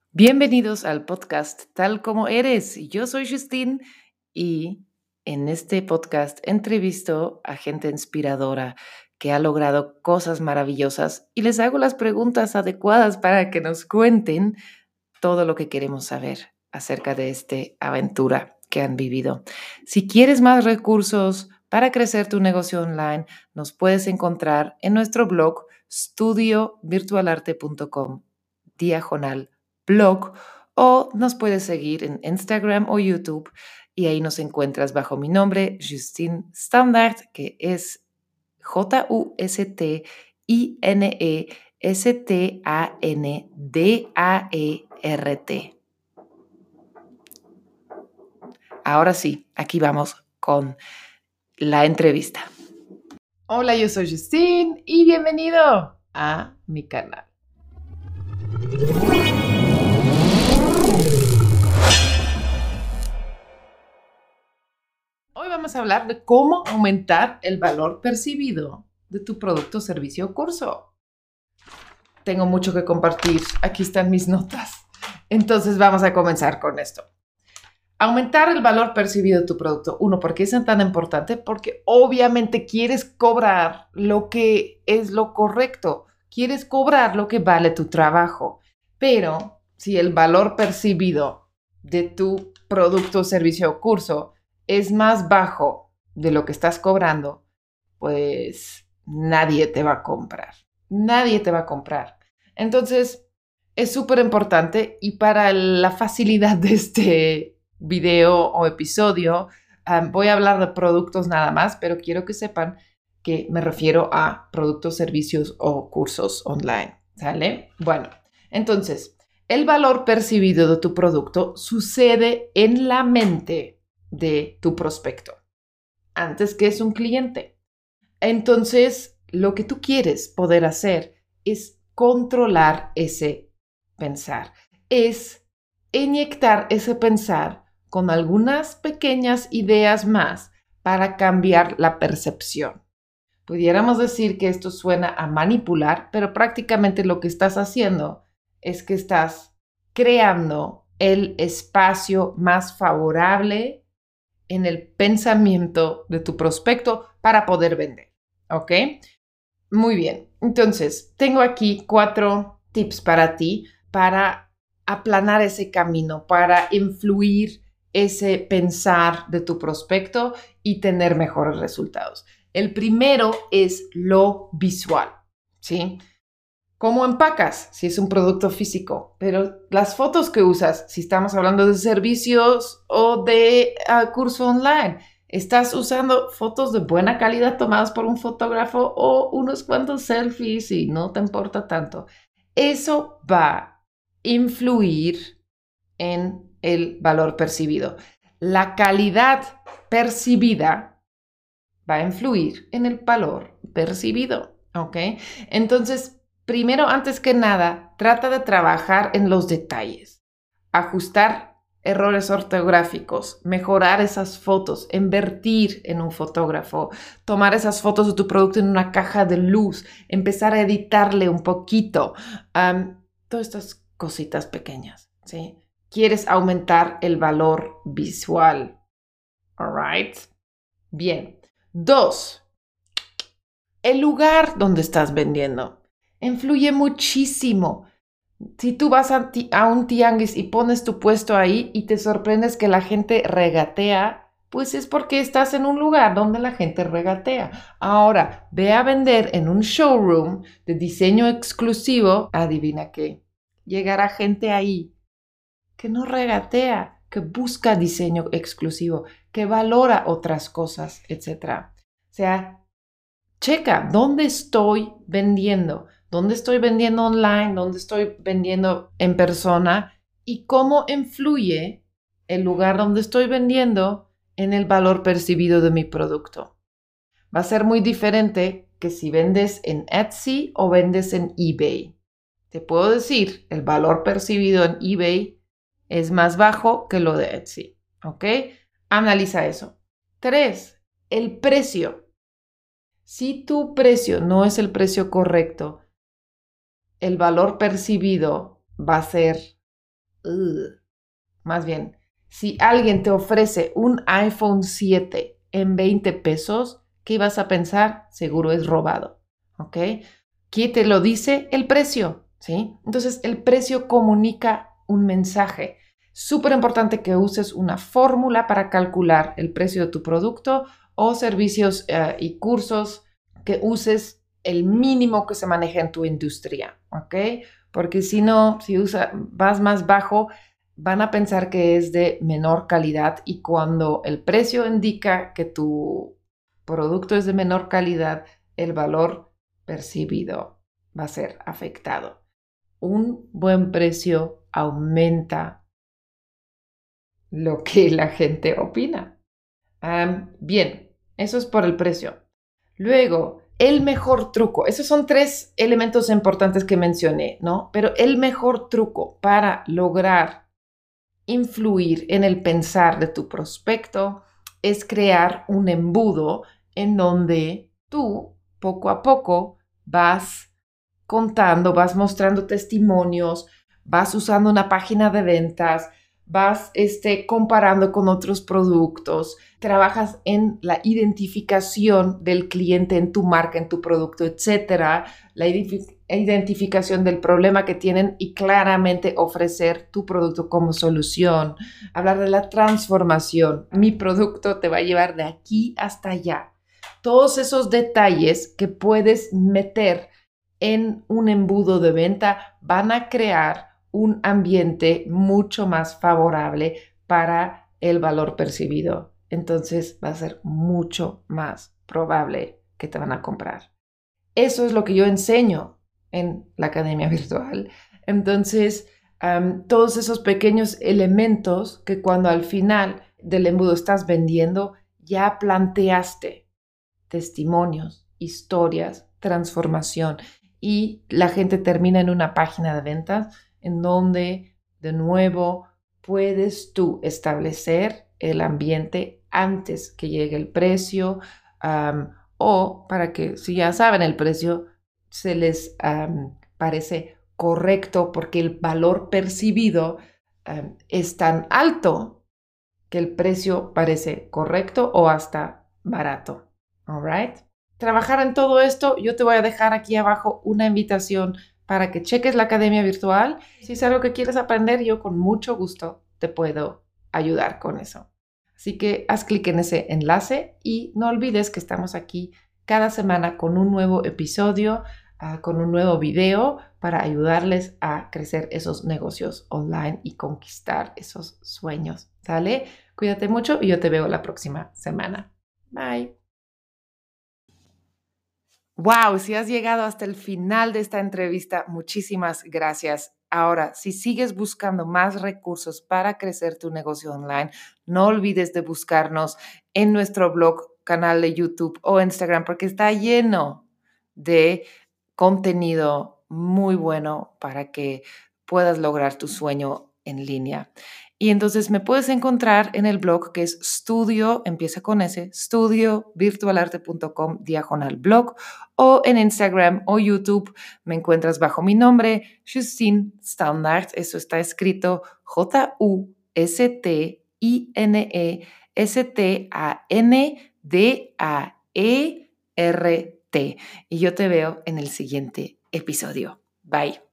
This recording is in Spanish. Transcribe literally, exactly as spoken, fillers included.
Bienvenidos al podcast Tal Como Eres. Yo soy Justine y en este podcast entrevisto a gente inspiradora que ha logrado cosas maravillosas y les hago las preguntas adecuadas para que nos cuenten todo lo que queremos saber acerca de esta aventura que han vivido. Si quieres más recursos para crecer tu negocio online, nos puedes encontrar en nuestro blog studio virtual arte punto com diagonal blog o nos puedes seguir en Instagram o YouTube y ahí nos encuentras bajo mi nombre, Justine Standaert, que es J U S T I N E S T A N D A E R T. Ahora sí, aquí vamos con la entrevista. Hola, yo soy Justine y bienvenido a mi canal. Hoy vamos a hablar de cómo aumentar el valor percibido de tu producto, servicio o curso. Tengo mucho que compartir. Aquí están mis notas. Entonces vamos a comenzar con esto. Aumentar el valor percibido de tu producto. Uno, ¿por qué es tan importante? Porque obviamente quieres cobrar lo que es lo correcto. Quieres cobrar lo que vale tu trabajo. Pero si el valor percibido de tu producto, servicio o curso es más bajo de lo que estás cobrando, pues nadie te va a comprar. Nadie te va a comprar. Entonces, es súper importante y para la facilidad de este video o episodio, um, voy a hablar de productos nada más, pero quiero que sepan que me refiero a productos, servicios o cursos online. ¿Sale? Bueno, entonces, el valor percibido de tu producto sucede en la mente de tu prospecto antes que es un cliente. Entonces, lo que tú quieres poder hacer es controlar ese pensar, es inyectar ese pensar con algunas pequeñas ideas más para cambiar la percepción. Pudiéramos decir que esto suena a manipular, pero prácticamente lo que estás haciendo es que estás creando el espacio más favorable en el pensamiento de tu prospecto para poder vender, ¿ok? Muy bien, entonces tengo aquí cuatro tips para ti para aplanar ese camino, para influir ese pensar de tu prospecto y tener mejores resultados. El primero es lo visual, ¿sí? ¿Cómo empacas? Si es un producto físico, pero las fotos que usas, si estamos hablando de servicios o de uh, curso online, estás usando fotos de buena calidad tomadas por un fotógrafo o unos cuantos selfies y no te importa tanto. Eso va a influir en el valor percibido. La calidad percibida va a influir en el valor percibido, ¿ok? Entonces, primero, antes que nada, trata de trabajar en los detalles, ajustar errores ortográficos, mejorar esas fotos, invertir en un fotógrafo, tomar esas fotos de tu producto en una caja de luz, empezar a editarle un poquito, um, todas estas cositas pequeñas, ¿sí? Quieres aumentar el valor visual, all right? Bien. Dos, el lugar donde estás vendiendo influye muchísimo. Si tú vas a, a un tianguis y pones tu puesto ahí y te sorprendes que la gente regatea, pues es porque estás en un lugar donde la gente regatea. Ahora, ve a vender en un showroom de diseño exclusivo, adivina qué, llegará gente ahí que no regatea, que busca diseño exclusivo, que valora otras cosas, etcétera. O sea, checa, ¿dónde estoy vendiendo? ¿Dónde estoy vendiendo online? ¿Dónde estoy vendiendo en persona? ¿Y cómo influye el lugar donde estoy vendiendo en el valor percibido de mi producto? Va a ser muy diferente que si vendes en Etsy o vendes en eBay. Te puedo decir, el valor percibido en eBay es más bajo que lo de Etsy, ¿ok? Analiza eso. Tres, el precio. Si tu precio no es el precio correcto, el valor percibido va a ser ugh. Más bien, si alguien te ofrece un iPhone siete en veinte pesos, ¿qué vas a pensar? Seguro es robado, ¿ok? ¿Qué te lo dice? El precio, ¿sí? Entonces, el precio comunica un mensaje. Súper importante que uses una fórmula para calcular el precio de tu producto o servicios uh, y cursos, que uses el mínimo que se maneja en tu industria, ¿ok? Porque si no, si usa, vas más bajo, van a pensar que es de menor calidad, y cuando el precio indica que tu producto es de menor calidad, el valor percibido va a ser afectado. Un buen precio aumenta lo que la gente opina. Um, bien, eso es por el precio. Luego, el mejor truco. Esos son tres elementos importantes que mencioné, ¿no? Pero el mejor truco para lograr influir en el pensar de tu prospecto es crear un embudo en donde tú poco a poco vas contando, vas mostrando testimonios, vas usando una página de ventas, vas este, comparando con otros productos, trabajas en la identificación del cliente en tu marca, en tu producto, etcétera, la identificación del problema que tienen y claramente ofrecer tu producto como solución, hablar de la transformación. Mi producto te va a llevar de aquí hasta allá. Todos esos detalles que puedes meter en un embudo de venta van a crear un ambiente mucho más favorable para el valor percibido. Entonces va a ser mucho más probable que te van a comprar. Eso es lo que yo enseño en la academia virtual. Entonces, um, todos esos pequeños elementos que cuando al final del embudo estás vendiendo, ya planteaste testimonios, historias, transformación, y la gente termina en una página de ventas en donde, de nuevo, puedes tú establecer el ambiente antes que llegue el precio, um, o para que, si ya saben el precio, se les um, parece correcto porque el valor percibido um, es tan alto que el precio parece correcto o hasta barato. All right. Trabajar en todo esto, yo te voy a dejar aquí abajo una invitación para que cheques la academia virtual. Si es algo que quieres aprender, yo con mucho gusto te puedo ayudar con eso. Así que haz clic en ese enlace y no olvides que estamos aquí cada semana con un nuevo episodio, uh, con un nuevo video para ayudarles a crecer esos negocios online y conquistar esos sueños. ¿Sale? Cuídate mucho y yo te veo la próxima semana. Bye. Wow, si has llegado hasta el final de esta entrevista, muchísimas gracias. Ahora, si sigues buscando más recursos para crecer tu negocio online, no olvides de buscarnos en nuestro blog, canal de YouTube o Instagram, porque está lleno de contenido muy bueno para que puedas lograr tu sueño en línea. Y entonces me puedes encontrar en el blog, que es estudio, empieza con ese, estudio virtualarte punto com diagonal blog, o en Instagram o YouTube me encuentras bajo mi nombre, Justine Standaert. Eso está escrito J U S T I N E S T A N D A E R T. Y yo te veo en el siguiente episodio. Bye.